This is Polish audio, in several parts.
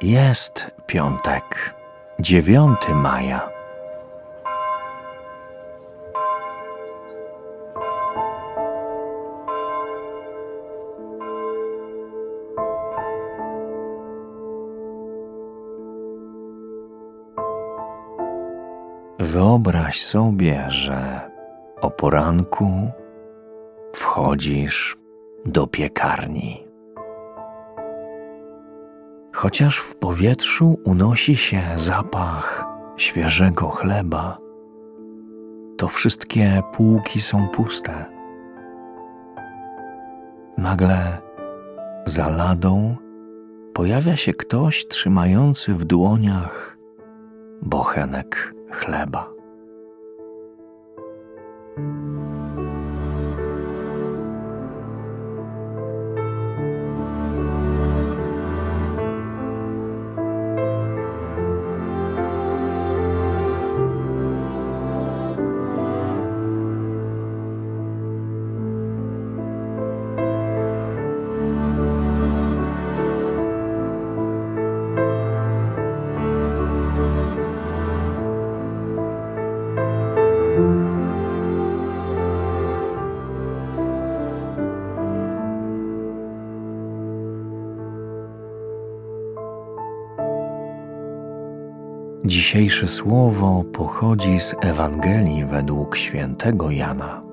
Jest piątek, 9 maja. Wyobraź sobie, że o poranku wchodzisz do piekarni. Chociaż w powietrzu unosi się zapach świeżego chleba, to wszystkie półki są puste. Nagle za ladą pojawia się ktoś trzymający w dłoniach bochenek chleba. Dzisiejsze słowo pochodzi z Ewangelii według świętego Jana.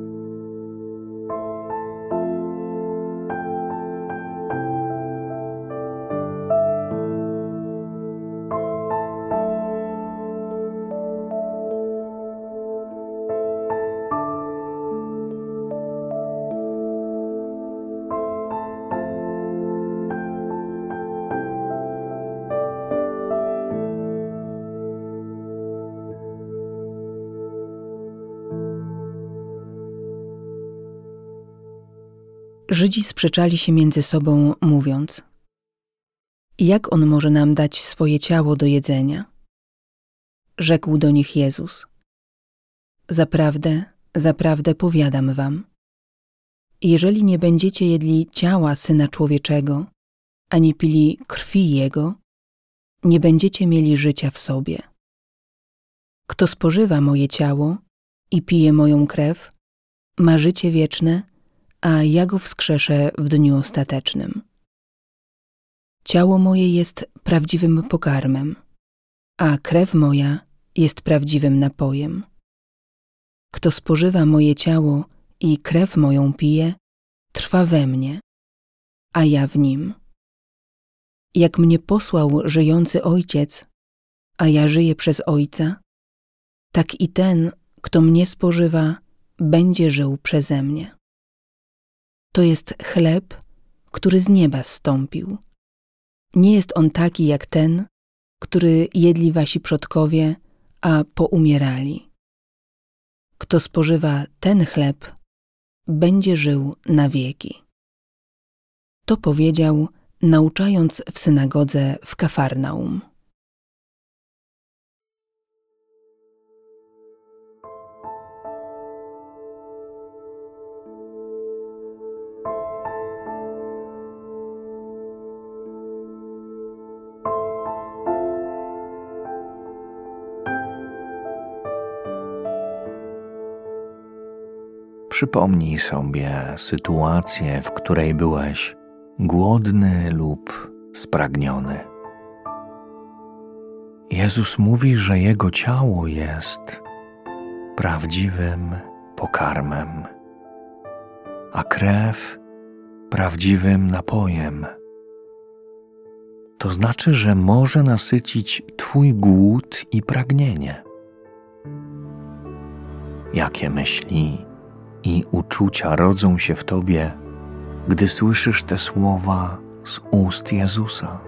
Żydzi sprzeczali się między sobą, mówiąc: jak on może nam dać swoje ciało do jedzenia? Rzekł do nich Jezus: zaprawdę, zaprawdę powiadam wam, jeżeli nie będziecie jedli ciała Syna Człowieczego, ani pili krwi Jego, nie będziecie mieli życia w sobie. Kto spożywa moje ciało i pije moją krew, ma życie wieczne, a ja go wskrzeszę w dniu ostatecznym. Ciało moje jest prawdziwym pokarmem, a krew moja jest prawdziwym napojem. Kto spożywa moje ciało i krew moją pije, trwa we mnie, a ja w nim. Jak mnie posłał żyjący Ojciec, a ja żyję przez Ojca, tak i ten, kto mnie spożywa, będzie żył przeze mnie. To jest chleb, który z nieba zstąpił. Nie jest on taki jak ten, który jedli wasi przodkowie, a poumierali. Kto spożywa ten chleb, będzie żył na wieki. To powiedział, nauczając w synagodze w Kafarnaum. Przypomnij sobie sytuację, w której byłeś głodny lub spragniony. Jezus mówi, że Jego ciało jest prawdziwym pokarmem, a krew prawdziwym napojem. To znaczy, że może nasycić Twój głód i pragnienie. Jakie myśli i uczucia rodzą się w Tobie, gdy słyszysz te słowa z ust Jezusa?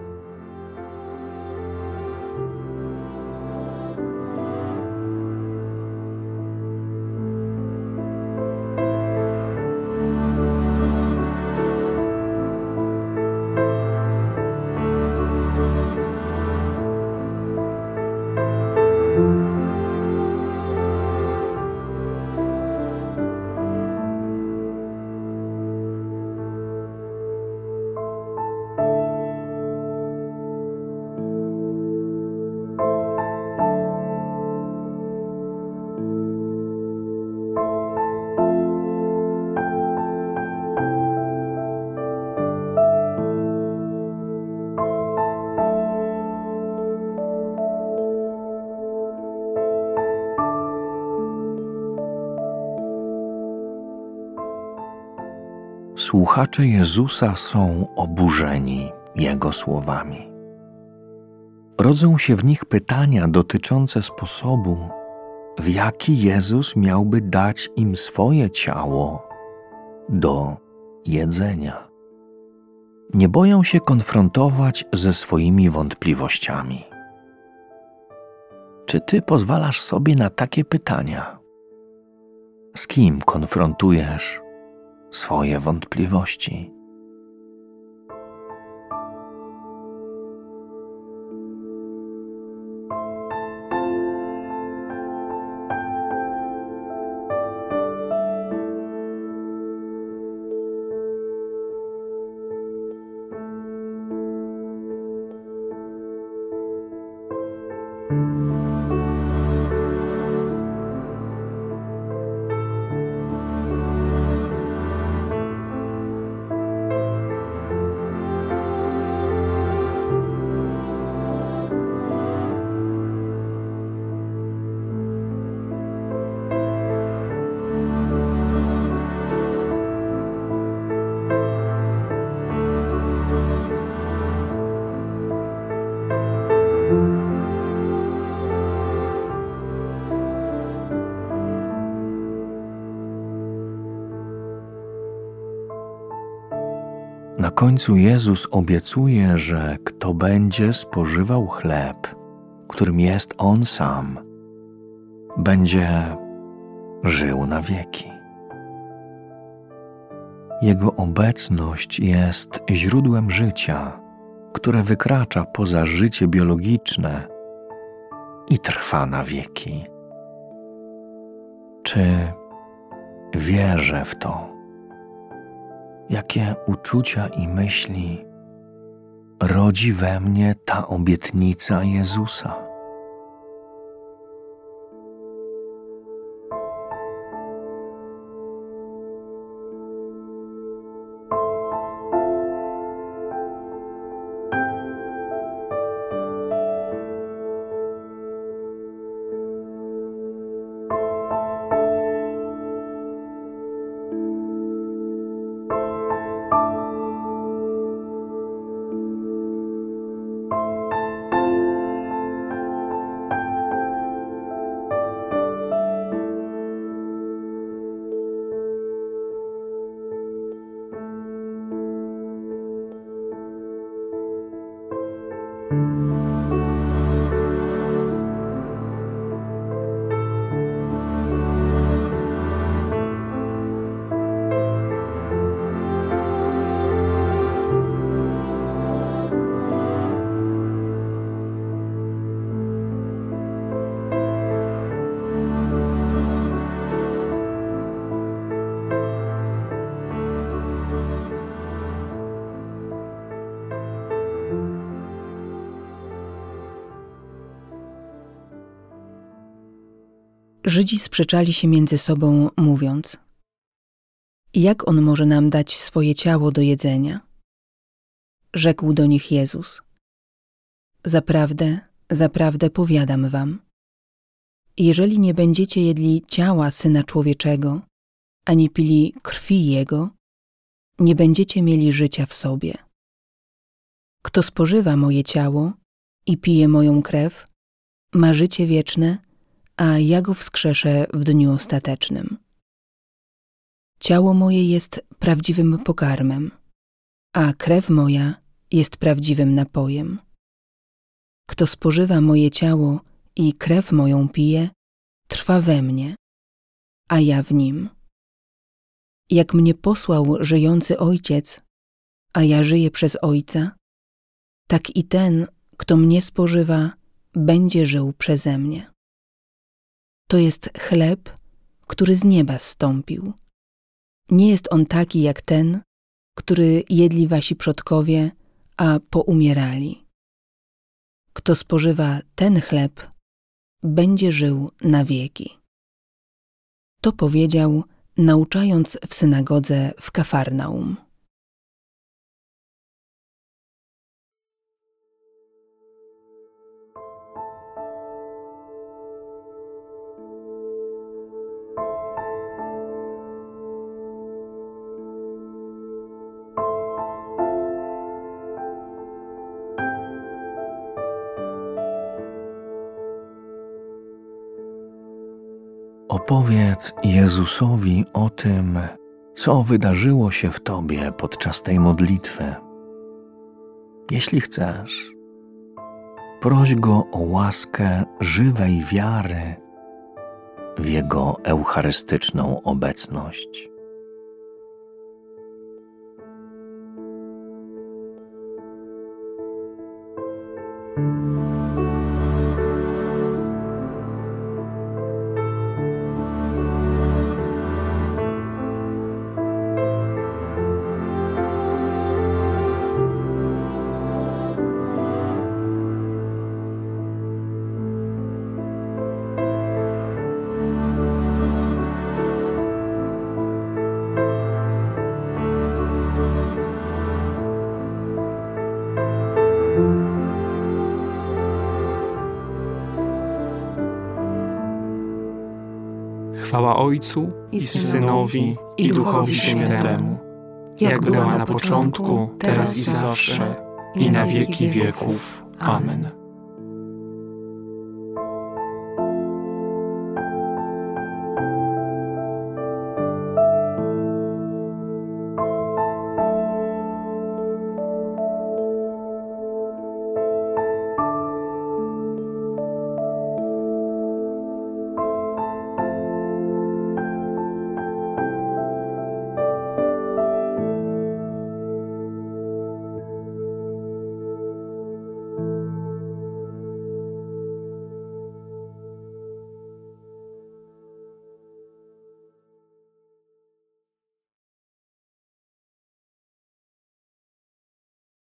Słuchacze Jezusa są oburzeni Jego słowami. Rodzą się w nich pytania dotyczące sposobu, w jaki Jezus miałby dać im swoje ciało do jedzenia. Nie boją się konfrontować ze swoimi wątpliwościami. Czy ty pozwalasz sobie na takie pytania? Z kim konfrontujesz swoje wątpliwości? Na końcu Jezus obiecuje, że kto będzie spożywał chleb, którym jest On sam, będzie żył na wieki. Jego obecność jest źródłem życia, które wykracza poza życie biologiczne i trwa na wieki. Czy wierzę w to? Jakie uczucia i myśli rodzi we mnie ta obietnica Jezusa? Żydzi sprzeczali się między sobą, mówiąc: jak on może nam dać swoje ciało do jedzenia? Rzekł do nich Jezus: zaprawdę, zaprawdę powiadam wam, jeżeli nie będziecie jedli ciała Syna Człowieczego, ani pili krwi Jego, nie będziecie mieli życia w sobie. Kto spożywa moje ciało i pije moją krew, ma życie wieczne, a ja go wskrzeszę w dniu ostatecznym. Ciało moje jest prawdziwym pokarmem, a krew moja jest prawdziwym napojem. Kto spożywa moje ciało i krew moją pije, trwa we mnie, a ja w nim. Jak mnie posłał żyjący Ojciec, a ja żyję przez Ojca, tak i ten, kto mnie spożywa, będzie żył przeze mnie. To jest chleb, który z nieba zstąpił. Nie jest on taki jak ten, który jedli wasi przodkowie, a poumierali. Kto spożywa ten chleb, będzie żył na wieki. To powiedział, nauczając w synagodze w Kafarnaum. Opowiedz Jezusowi o tym, co wydarzyło się w tobie podczas tej modlitwy. Jeśli chcesz, proś Go o łaskę żywej wiary w Jego eucharystyczną obecność. Chwała Ojcu i Synowi, i Duchowi Świętemu, jak była na początku, teraz i zawsze, i na wieki wieków. Amen.